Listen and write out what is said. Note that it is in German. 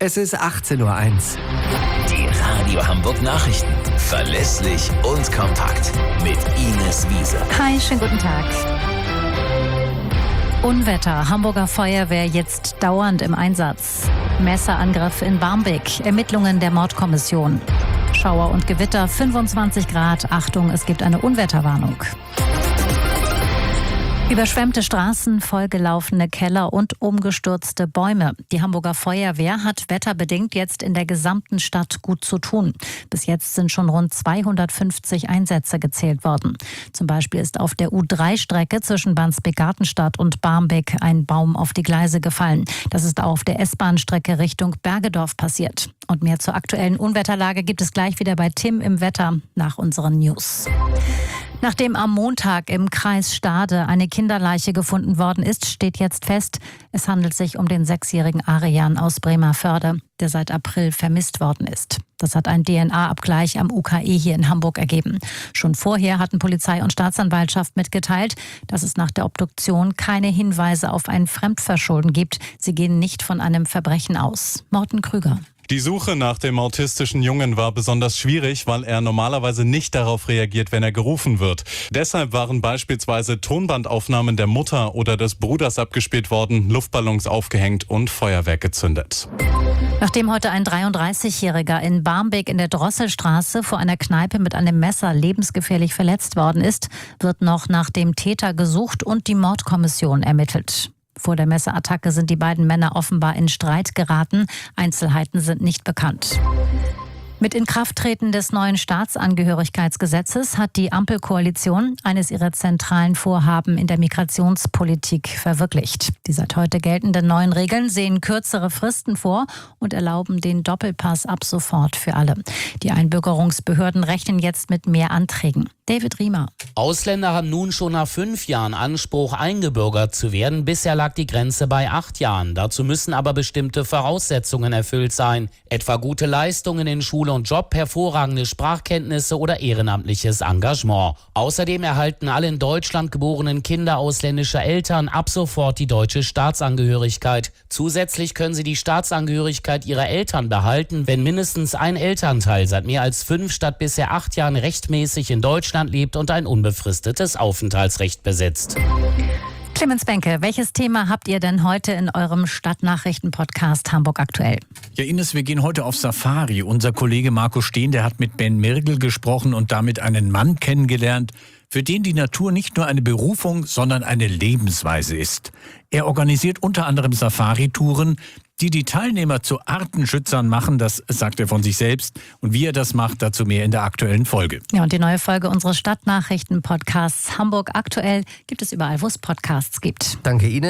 Es ist 18:01 Uhr. Die Radio Hamburg Nachrichten. Verlässlich und kompakt. Mit Ines Wiese. Hi, schönen guten Tag. Unwetter. Hamburger Feuerwehr jetzt dauernd im Einsatz. Messerangriff in Barmbek. Ermittlungen der Mordkommission. Schauer und Gewitter, 25 Grad. Achtung, es gibt eine Unwetterwarnung. Überschwemmte Straßen, vollgelaufene Keller und umgestürzte Bäume. Die Hamburger Feuerwehr hat wetterbedingt jetzt in der gesamten Stadt gut zu tun. Bis jetzt sind schon rund 250 Einsätze gezählt worden. Zum Beispiel ist auf der U3-Strecke zwischen Wandsbek-Gartenstadt und Barmbek ein Baum auf die Gleise gefallen. Das ist auch auf der S-Bahn-Strecke Richtung Bergedorf passiert. Und mehr zur aktuellen Unwetterlage gibt es gleich wieder bei Tim im Wetter nach unseren News. Nachdem am Montag im Kreis Stade eine Kinderleiche gefunden worden ist, steht jetzt fest, es handelt sich um den 6-jährigen Arian aus Bremervörde, der seit April vermisst worden ist. Das hat ein DNA-Abgleich am UKE hier in Hamburg ergeben. Schon vorher hatten Polizei und Staatsanwaltschaft mitgeteilt, dass es nach der Obduktion keine Hinweise auf ein Fremdverschulden gibt. Sie gehen nicht von einem Verbrechen aus. Morten Krüger. Die Suche nach dem autistischen Jungen war besonders schwierig, weil er normalerweise nicht darauf reagiert, wenn er gerufen wird. Deshalb waren beispielsweise Tonbandaufnahmen der Mutter oder des Bruders abgespielt worden, Luftballons aufgehängt und Feuerwerk gezündet. Nachdem heute ein 33-Jähriger in Barmbek in der Drosselstraße vor einer Kneipe mit einem Messer lebensgefährlich verletzt worden ist, wird noch nach dem Täter gesucht und die Mordkommission ermittelt. Vor der Messerattacke sind die beiden Männer offenbar in Streit geraten. Einzelheiten sind nicht bekannt. Mit Inkrafttreten des neuen Staatsangehörigkeitsgesetzes hat die Ampelkoalition eines ihrer zentralen Vorhaben in der Migrationspolitik verwirklicht. Die seit heute geltenden neuen Regeln sehen kürzere Fristen vor und erlauben den Doppelpass ab sofort für alle. Die Einbürgerungsbehörden rechnen jetzt mit mehr Anträgen. David Riemer. Ausländer haben nun schon nach 5 Jahren Anspruch, eingebürgert zu werden. Bisher lag die Grenze bei 8 Jahren. Dazu müssen aber bestimmte Voraussetzungen erfüllt sein. Etwa gute Leistungen in Schule und Job, hervorragende Sprachkenntnisse oder ehrenamtliches Engagement. Außerdem erhalten alle in Deutschland geborenen Kinder ausländischer Eltern ab sofort die deutsche Staatsangehörigkeit. Zusätzlich können sie die Staatsangehörigkeit ihrer Eltern behalten, wenn mindestens ein Elternteil seit mehr als 5 statt bisher 8 Jahren rechtmäßig in Deutschland lebt und ein unbefristetes Aufenthaltsrecht besitzt. Clemens Benke, welches Thema habt ihr denn heute in eurem Stadtnachrichten-Podcast Hamburg aktuell? Ja, Ines, wir gehen heute auf Safari. Unser Kollege Marco Steen, der hat mit Ben Mirgel gesprochen und damit einen Mann kennengelernt, für den die Natur nicht nur eine Berufung, sondern eine Lebensweise ist. Er organisiert unter anderem Safari-Touren, die Teilnehmer zu Artenschützern machen, das sagt er von sich selbst. Und wie er das macht, dazu mehr in der aktuellen Folge. Ja, und die neue Folge unseres Stadtnachrichten-Podcasts Hamburg aktuell gibt es überall, wo es Podcasts gibt. Danke Ines.